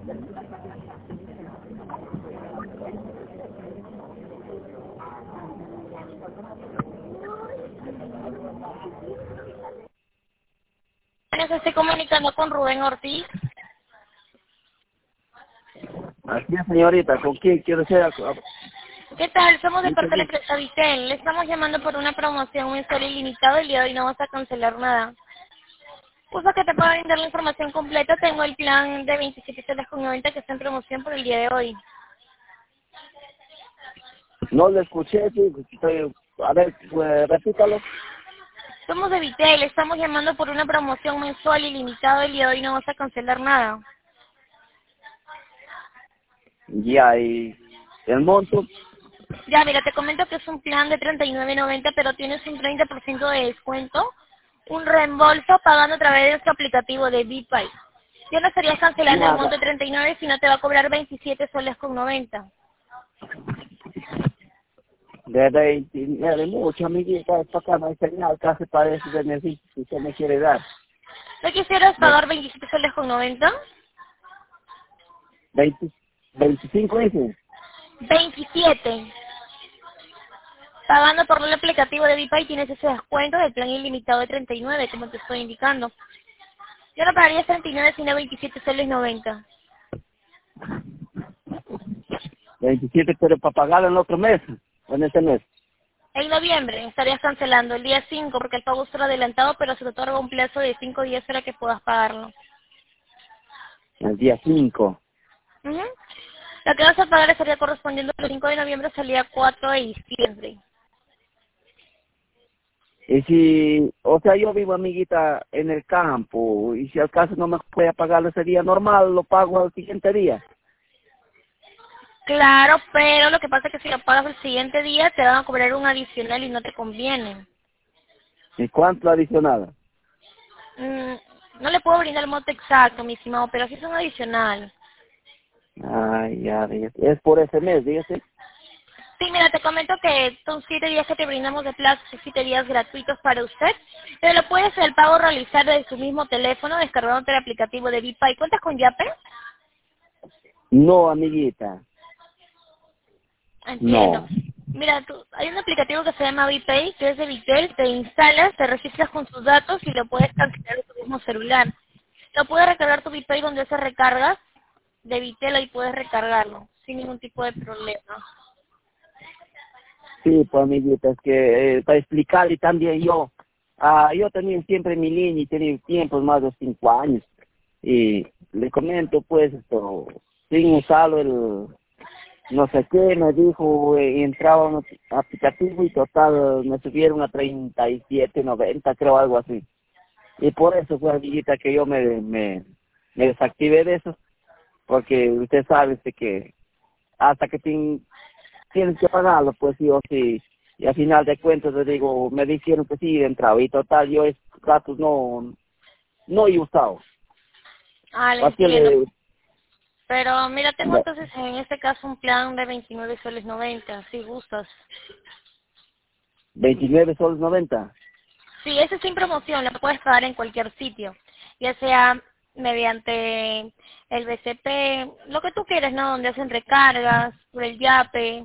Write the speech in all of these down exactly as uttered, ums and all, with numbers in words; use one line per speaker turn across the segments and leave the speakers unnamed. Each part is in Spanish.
Se estoy comunicando con Rubén Ortiz.
Así es, señorita, ¿con quién quiero ser?
¿Qué tal? Somos de parte de la empresa Vitel. Le estamos llamando por una promoción mensual ilimitada. El día de hoy no vas a cancelar nada. Justo que te pueda brindar la información completa, tengo el plan de veintisiete soles con noventa que está en promoción por el día de hoy.
No lo escuché, sí, estoy, a ver, pues, repítalo.
Somos de Vitel, estamos llamando por una promoción mensual ilimitada. El día de hoy no vas a cancelar nada.
Ya, y el monto,
Ya, mira, te comento que es un plan de treinta y nueve noventa, pero tienes un treinta por ciento de descuento, un reembolso pagando a través de nuestro aplicativo de BPay. Ya no estarías cancelando el
nada,
monto de treinta y nueve, sino te va a cobrar veintisiete soles con noventa.
de veintinueve, mucho, amiguita, esto acá no hay señal, casi parece beneficio que usted me quiere dar.
¿No quisieras
De
pagar veintisiete soles con noventa?
veinte, veinticinco, dicen.
veintisiete. Pagando por el aplicativo de BPay tienes ese descuento del plan ilimitado de treinta y nueve, como te estoy indicando. Yo no pagaría treinta y nueve, sino veintisiete soles noventa.
veintisiete, pero para pagar en otro mes, en este mes.
En noviembre estarías cancelando el día cinco porque el pago será adelantado, pero se te otorga un plazo de cinco días para que puedas pagarlo.
El día cinco.
Ujú. Lo que vas a pagar estaría correspondiendo al cinco de noviembre hasta el día cuatro de diciembre.
Y si, o sea, yo vivo, amiguita, en el campo, y si al caso no me puede pagar ese día normal, lo pago al siguiente día.
Claro, pero lo que pasa es que si lo pagas el siguiente día te van a cobrar un adicional y no te conviene.
¿Y cuánto adicional?
Mm, no le puedo brindar el monto exacto, mi estimado, pero sí es un adicional.
Ay, ya, dígase. Es por ese mes, dígase.
Sí, mira, te comento que son siete días que te brindamos de plazo, siete días gratuitos para usted, pero lo puedes el pago realizar desde su mismo teléfono, descargándote el aplicativo de BPay. ¿Cuentas con Yape?
No, amiguita,
Entiendo.
no.
Mira, tú, hay un aplicativo que se llama BPay, que es de Vitel, te instalas, te registras con tus datos y lo puedes cancelar en tu mismo celular. Lo puedes recargar tu BPay donde hace recargas de Vitel y puedes recargarlo sin ningún tipo de problema.
Sí, pues, amiguita, es que eh, para explicarle también yo, ah, yo tenía siempre mi línea y tenía tiempos más de cinco años. Y le comento, pues, esto, sin usarlo el, no sé qué, me dijo, eh, entraba un aplicativo y total me subieron a treinta y siete noventa, creo, algo así. Y por eso fue, amiguita, que yo me, me, me desactivé de eso, porque usted sabe este, que hasta que tin- tienes que pagarlo, pues sí o sí, y al final de cuentas le digo, me dijeron que sí entraba, y total yo esos datos no, no he usado.
Ah, lo
Así
entiendo.
le,
Pero mira, tengo
no,
entonces en este caso un plan de veintinueve soles noventa, si gustas.
veintinueve soles noventa.
Sí, ese es sin promoción, lo puedes pagar en cualquier sitio, ya sea mediante el B C P, lo que tú quieras, ¿no? Donde hacen recargas, por el Yape.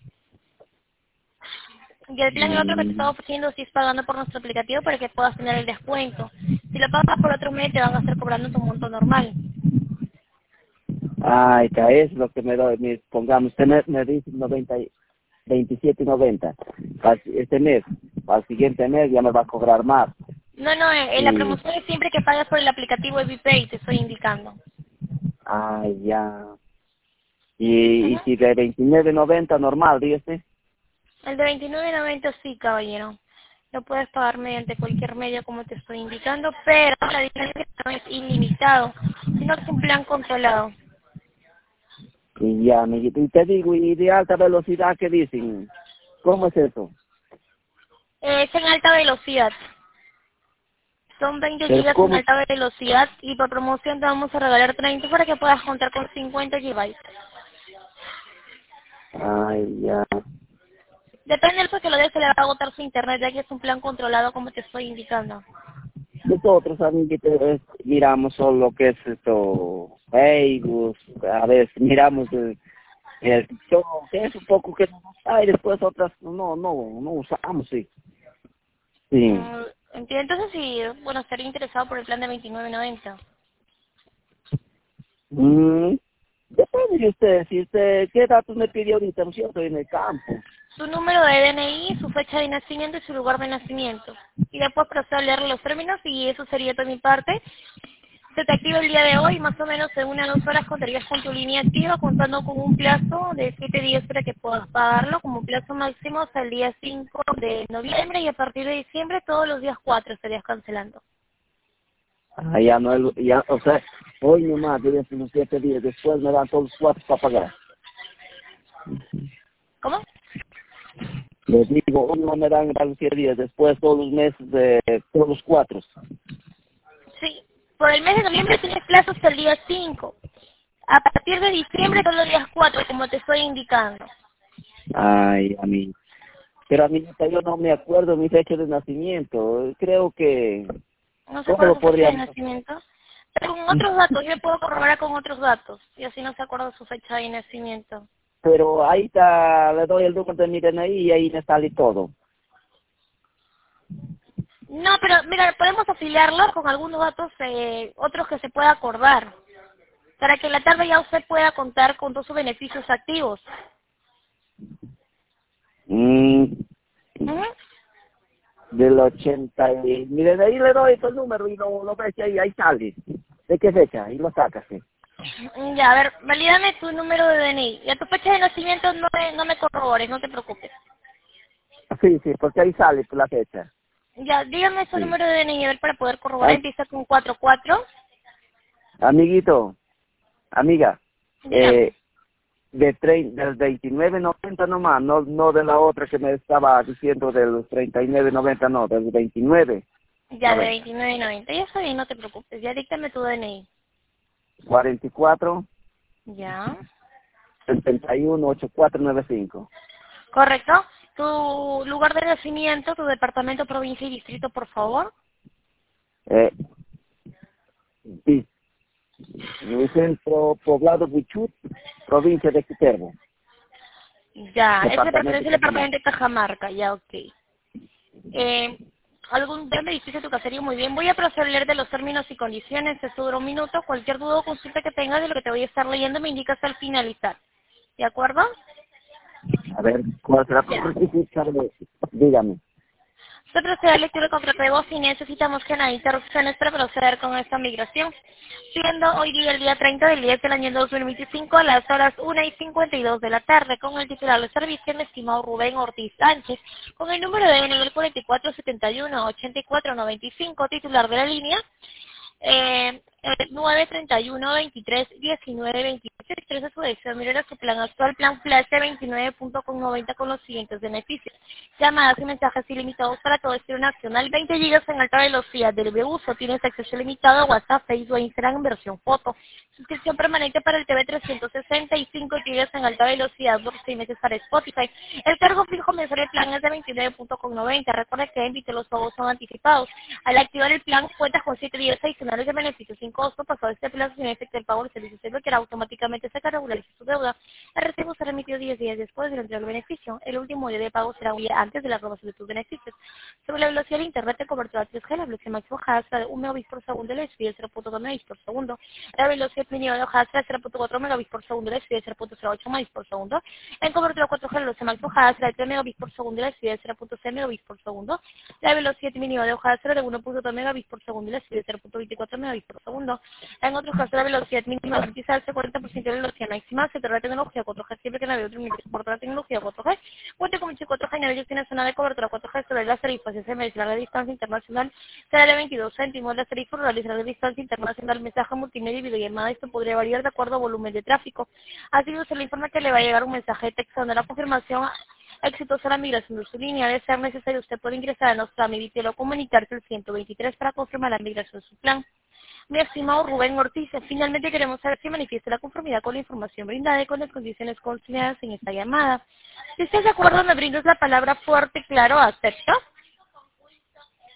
Y el plan el otro que te estaba
Mm,
ofreciendo sí es pagando por nuestro aplicativo para que puedas tener el descuento. Si lo pagas por otro medio te van a estar cobrando tu monto normal.
ay, que es lo que me doy, me- pongamos, este mes me dice noventa, y- veintisiete noventa, para este mes, para el siguiente mes ya me va a cobrar más.
No, no, eh, eh, la
Y,
promoción es siempre que pagas por el aplicativo de BPay, te estoy indicando.
ay, ya. Y, y
Ajá.
si de veintinueve noventa normal, dígase.
El de veintinueve noventa sí, caballero. Lo puedes pagar mediante cualquier medio como te estoy indicando, pero la diferencia es que no es ilimitado, sino que es un plan controlado.
Y ya, amiguito, y te digo, y de alta velocidad, ¿qué dicen? ¿Cómo es eso?
Eh, es en alta velocidad. Son veinte
Pero
gigas en
¿cómo?
alta velocidad y por promoción te vamos a regalar treinta para que puedas contar con cincuenta gigabytes.
Ay, ya.
Depende del precio que lo des, se le va a agotar su internet, ya que es un plan controlado como te estoy indicando.
Nosotros, amiguitos, es- miramos solo lo que es esto, Facebook, a veces miramos el, el TikTok, que es un poco que nos gusta y después otras no, no, no usamos, sí. Sí.
Mm, entiendo, entonces sí, bueno, estaría interesado por el plan de veintinueve noventa.
Mm, depende de usted, si usted, ¿qué datos me pidió ahorita? Yo estoy en el campo.
Su número de D N I, su fecha de nacimiento y su lugar de nacimiento. Y después procedo a leer los términos y eso sería de mi parte. Se te activa el día de hoy, más o menos en una o dos horas contarías con tu línea activa, contando con un plazo de siete días para que puedas pagarlo, como plazo máximo hasta el día cinco de noviembre y a partir de diciembre todos los días cuatro estarías cancelando.
Ah, ya no, el- ya, o sea, hoy nomás, deben ser los siete días, después me dan todos los cuatro para pagar.
¿Cómo?
Les digo, hoy no me dan los siete días, después todos los meses, de todos los cuatro.
Sí, por el mes de noviembre tienes plazo hasta el día cinco. A partir de diciembre todos los días cuatro, como te estoy indicando.
Ay, a mí. Pero a mí yo no me acuerdo mi fecha de nacimiento. Creo que
¿No se
¿cómo
acuerda
lo
su fecha de
podríamos?
nacimiento? Pero con otros datos, yo puedo corroborar con otros datos. Y así no se acuerda su fecha de nacimiento.
Pero ahí está, le doy el número de mi D N I y ahí me sale todo.
No, pero mira, podemos afiliarlo con algunos datos, eh, otros que se pueda acordar. Para que en la tarde ya usted pueda contar con todos sus beneficios activos.
Mm,
Ujú.
del ochenta y... Miren, ahí le doy el número y lo, lo ves ahí, ahí sale. ¿De qué fecha? Ahí lo sacas, sí.
Ya, a ver, valídame tu número de D N I. Y a tu fecha de nacimiento no me, no me corrobores, no te preocupes.
Sí, sí, porque ahí sale la fecha.
Ya, dígame su
Sí.
número de D N I, a ver, para poder corroborar.
Ay,
Empieza con cuatro cuatro.
amiguito, amiga,
Dígame.
eh, de tre- del veintinueve noventa nomás, no no de la otra que me estaba diciendo de los treinta y nueve noventa, no, del veintinueve
Ya, de
noventa.
veintinueve noventa. Ya está bien, no te preocupes. Ya díctame tu D N I.
cuarenta y cuatro
Ya.
setenta y uno ochenta y cuatro noventa y cinco.
¿Correcto? Tu lugar de nacimiento, tu departamento, provincia y distrito, por favor.
Eh, sí, el centro poblado Huichut, provincia de Cutervo,
Ya, ese
departamento
pertenece al
de Cajamarca.
departamento de Cajamarca, ya, ok. Eh, algún tema edificio de tu caserío, muy bien. Voy a proceder de los términos y condiciones, esto dura un minuto. Cualquier duda o consulta que tengas de lo que te voy a estar leyendo me indicas al finalizar. ¿De acuerdo?
A ver, ¿cuál será
Ya.
el requisito? Dígame.
Se procede a lectura de contrato de voz y necesitamos que nadie interrupciones para proceder con esta migración. Siendo hoy día el día treinta del diez del año dos mil veinticinco a las horas una y cincuenta y dos de la tarde con el titular del servicio, el estimado Rubén Ortiz Sánchez, con el número de nivel cuarenta y cuatro setenta y uno ochenta y cuatro noventa y cinco, titular de la línea, eh, eh, nueve treinta y uno veintitrés diecinueve veintiocho, expresa su deseo de mirar a su plan actual, plan Flash de veintinueve punto noventa con los siguientes beneficios: llamadas y mensajes ilimitados para todo destino nacional, veinte gigas en alta velocidad del uso, tienes acceso limitado a WhatsApp, Facebook e Instagram en versión foto, suscripción permanente para el T V trescientos sesenta y cinco gigas en alta velocidad por seis meses para Spotify. El cargo fijo mensual del plan es de veintinueve punto noventa. Recuerda que invite los pagos son anticipados. Al activar el plan cuentas con siete días adicionales de beneficios sin costo. Pasado este plazo, sin efecto el pago del servicio se bloqueará automáticamente, se regulariza su deuda. El recibo será emitido diez días después de la entrega del beneficio. El último día de pago será un día antes de la aprobación de tus beneficios. Sobre la velocidad de internet de cobertura tres G, la velocidad máxima será de un megabits por segundo y la speed de cero punto dos megabits por segundo. La velocidad mínima de hoja será cero punto cuatro megabits por segundo y la speed de cero punto cero ocho megabits por segundo. En cobertura cuatro G, la velocidad máxima será de tres megabits por segundo y la speed de cero punto seis megabits por segundo. La velocidad mínima de hoja será de uno punto dos megabits por segundo y la speed de cero punto veinticuatro megabits por segundo. En otros casos, la velocidad mínima garantizada es el cuarenta por ciento de la velocidad máxima. Se trata de tecnología cuatro G, siempre que navegue otro nivel soporta la tecnología cuatro G. Cuenta con cuatro G, navegue tiene zona de cobertura cuatro G sobre las tarifas S M S. La distancia internacional será de veintidós céntimos. La tarifa realizará la distancia internacional, mensaje multimedia y videollamada. Esto podría variar de acuerdo a volumen de tráfico. Así se le informa que le va a llegar un mensaje de texto donde la confirmación exitosa la migración de su línea. De ser necesario, usted puede ingresar a nuestra meditelo o comunicarse al ciento veintitrés para confirmar la migración de su plan. Mi estimado Rubén Ortiz, finalmente queremos saber si manifiesta la conformidad con la información brindada y con las condiciones consignadas en esta llamada. Si estás de acuerdo, me brindas la palabra fuerte, claro, acepto.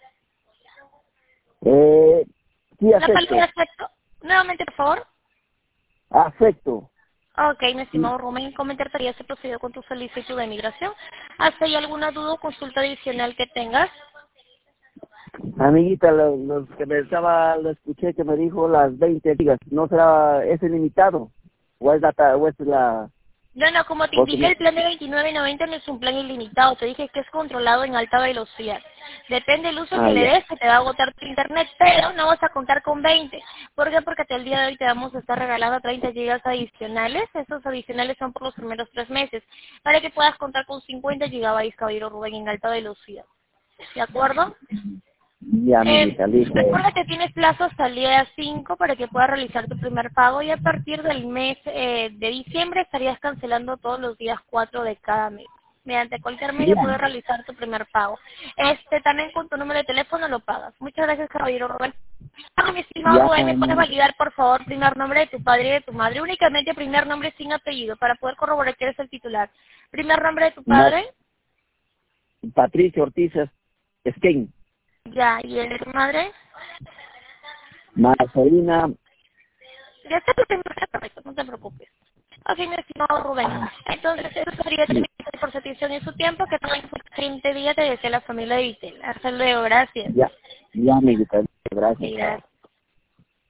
Eh, sí,
La palabra
acepto.
acepto. Nuevamente, por favor.
Afecto.
Ok, mi estimado Rubén, comentarte ya se procedió con tu solicitud de migración. ¿Hasta ahí alguna duda o consulta adicional que tengas?
Amiguita, lo, lo que me estaba, lo escuché que me dijo las veinte gigas, ¿no será, es ilimitado? ¿O es la, ta- o es la,
No, no, como te
o que
indiqué,
me-
el plan de veintinueve noventa no es un plan ilimitado. Te dije que es controlado en alta velocidad. Depende del uso
ah,
que le
ya,
des, que te va a agotar tu internet, pero no vas a contar con veinte. ¿Por qué? Porque hasta el día de hoy te vamos a estar regalando treinta gigas adicionales. Esos adicionales son por los primeros tres meses, para que puedas contar con cincuenta gigabytes, caballero Rubén, en alta velocidad. ¿De acuerdo?
ya,
Eh,
amiguita, listo.
recuerda que tienes plazo hasta el día cinco para que puedas realizar tu primer pago y a partir del mes eh, de diciembre estarías cancelando todos los días cuatro de cada mes. Mediante cualquier medio
Ya,
puedes realizar tu primer pago. Este también con tu número de teléfono lo pagas. Muchas gracias, caballero Rubén. Ah, mi estimado
ya,
Rubén, ¿me puedes
amiguita.
validar, por favor, primer nombre de tu padre y de tu madre? Únicamente primer nombre sin apellido para poder corroborar que eres el titular. Primer nombre de tu
Ma-
padre,
Patricio Ortiz Esquén,
ya, y el de tu madre.
Marcelina,
Ya está tu primer perfecto, no te preocupes. Ok, mi estimado Rubén. Entonces, eso sería todo por su atención y su tiempo. Que tengan un excelente día. Te desea la familia de Vitel. Hasta luego, gracias.
ya, ya, amiguita, gracias.
Sí, gracias.